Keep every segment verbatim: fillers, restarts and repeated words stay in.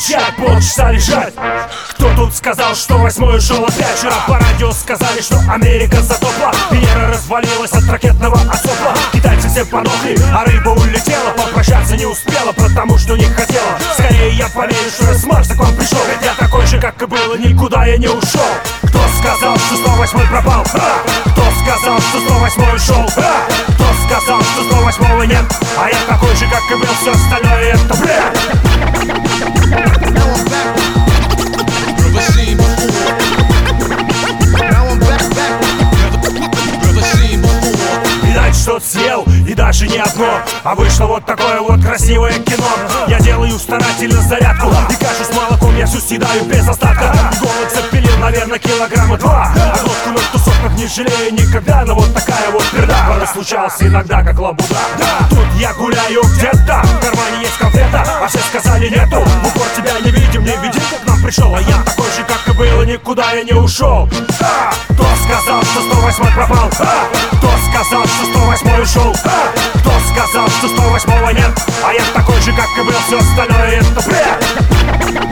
кричать, полчаса лежать. Кто тут сказал, что восьмой ушел опять? Вчера по радио сказали, что Америка затопла, Венера развалилась от ракетного осопла. Китайцы все подохли, а рыба улетела. Попрощаться не успела, потому что не хотела. Скорее я поверю, что я с Марса к вам пришел. Ведь я такой же, как и был, и никуда я не ушел. Кто сказал, что сто восьмой пропал? А? Кто сказал, что сто восьмой ушел? А? Кто сказал, что сто восьмого нет? А я такой же, как и был, все остальное это бред. Видать, что-то съел, и даже не одно. А вышло вот такое вот красивое кино. Я делаю старательно зарядку, и кашу с молоком я всю съедаю без остатка. Голод запилил, наверное, килограмма два. А глотку на тусовках не жалею никогда. Но вот такая вот перда порой случалась иногда, как лабуда. Тут я гуляю где-то, в кармане есть конфета, а все сказали нету. В упор тебя не видим, не видим, как к нам пришел. А я такой же, как и был, и никуда я не ушел. А! Кто сказал, что сто восьмой пропал? А! Кто сказал, что сто восьмой ушел? А! Кто сказал, что сто восьмого нет? А я такой же, как и был, все остальное это бред.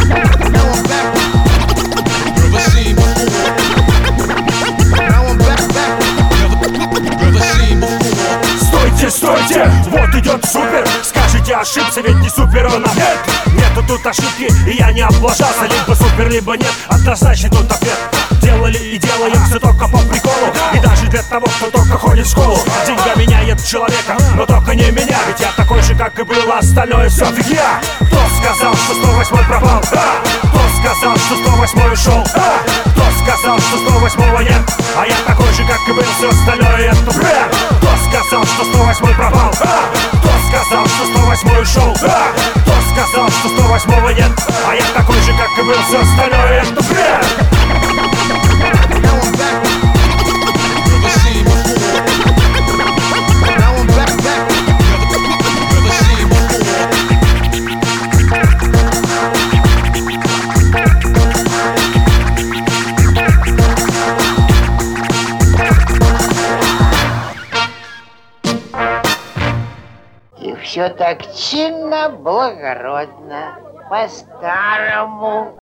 Стойте, стойте, вот идет супер. Скажите, ошибся, ведь не супер он, а нет. Нету тут ошибки, и я не облажался. Либо супер, либо нет, однозначно тут ответ. Делали и делаем все только по приколу. И даже для того, кто только ходит в школу. Деньга меняет человека, но только не меня. Ведь я такой же, как и был, а остальное все фигня. Кто сказал, что сто восьмой пропал? А? Кто сказал, что сто восьмой ушел? А? Кто сказал, что сто восьмого нет? А я такой же, как и был, все остальное это бред. Кто сказал, что сто восьмой пропал? А? Кто сказал, что сто восьмой ушел? А? Кто сказал, что сто восьмого нет? А я такой же, как и был, все остальное это бред. И все так чинно, благородно, по-старому.